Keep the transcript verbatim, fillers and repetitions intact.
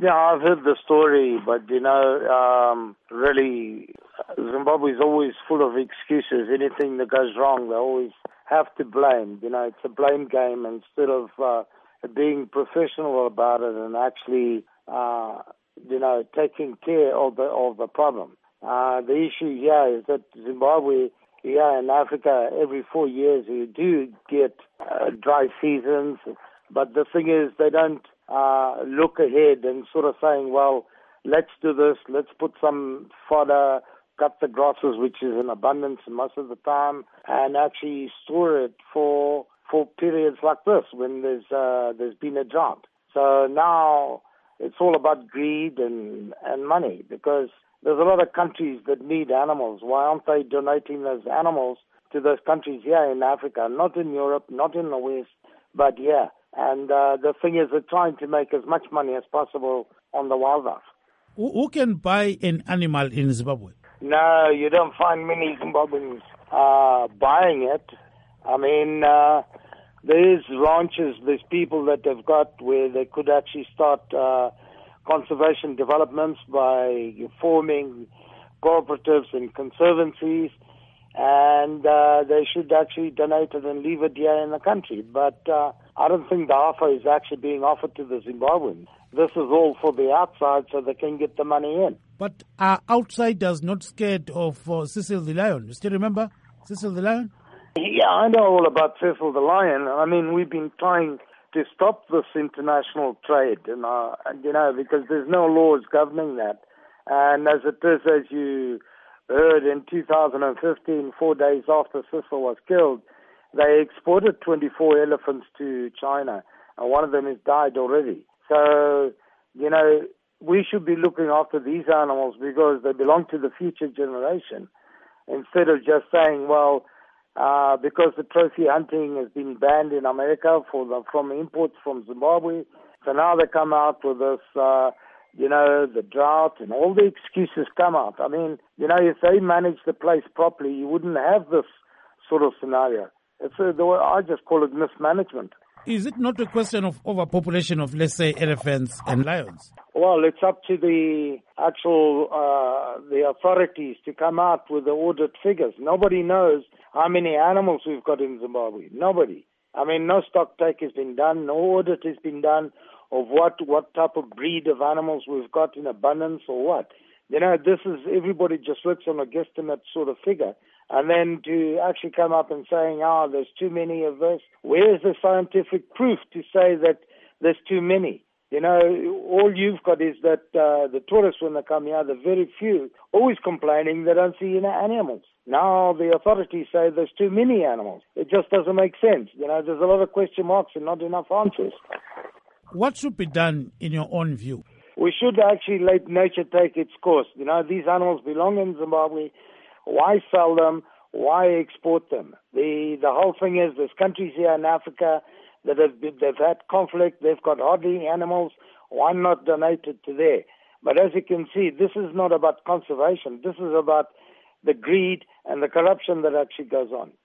Yeah, I've heard the story, but you know, um, really, Zimbabwe is always full of excuses. Anything that goes wrong, they always have to blame. You know, it's a blame game instead of uh, being professional about it and actually, uh, you know, taking care of the of the problem. Uh, the issue here is that Zimbabwe, here in Africa, every four years you do get uh, dry seasons, but the thing is they don't uh, look ahead and sort of saying, well, let's do this, let's put some fodder, cut the grasses, which is in abundance most of the time, and actually store it for for periods like this when there's uh, there's been a drought. So now it's all about greed and, and money, because there's a lot of countries that need animals. Why aren't they donating those animals to those countries here in Africa? Not in Europe, not in the West, but here. And uh, the thing is, they're trying to make as much money as possible on the wildlife. Who, who can buy an animal in Zimbabwe? No, you don't find many Zimbabweans uh, buying it. I mean, uh, there's ranches, there's people that have got where they could actually start uh, conservation developments by forming cooperatives and conservancies, and uh, they should actually donate it and leave it here in the country. But uh, I don't think the offer is actually being offered to the Zimbabweans. This is all for the outside so they can get the money in. But are outsiders not scared of uh, Cecil the Lion? You still remember Cecil the Lion? Yeah, I know all about Cecil the Lion. I mean, we've been trying to stop this international trade, and uh, you know, because there's no laws governing that. And as it is, as you heard, in two thousand fifteen, four days after Cecil was killed, they exported twenty-four elephants to China, and one of them has died already. So, you know, we should be looking after these animals because they belong to the future generation, instead of just saying, well, uh, because the trophy hunting has been banned in America for the, from imports from Zimbabwe, so now they come out with this, uh, you know, the drought and all the excuses come out. I mean, you know, if they manage the place properly, you wouldn't have this sort of scenario. It's a, the way I just call it mismanagement. Is it not a question of overpopulation of, let's say, elephants and lions? Well, it's up to the actual, uh, the authorities to come out with the audit figures. Nobody knows how many animals we've got in Zimbabwe. Nobody. I mean, no stock take has been done, no audit has been done of what, what type of breed of animals we've got in abundance or what. You know, this is, everybody just looks on a guesstimate sort of figure. And then to actually come up and saying, oh, there's too many of this. Where's the scientific proof to say that there's too many? You know, all you've got is that uh, the tourists, when they come here, the very few, always complaining they don't see any animals. Now the authorities say there's too many animals. It just doesn't make sense. You know, there's a lot of question marks and not enough answers. What should be done in your own view? We should actually let nature take its course. You know, these animals belong in Zimbabwe. Why sell them? Why export them? The the whole thing is, there's countries here in Africa that have been, they've had conflict. They've got hardly animals. Why not donate it to there? But as you can see, this is not about conservation. This is about the greed and the corruption that actually goes on.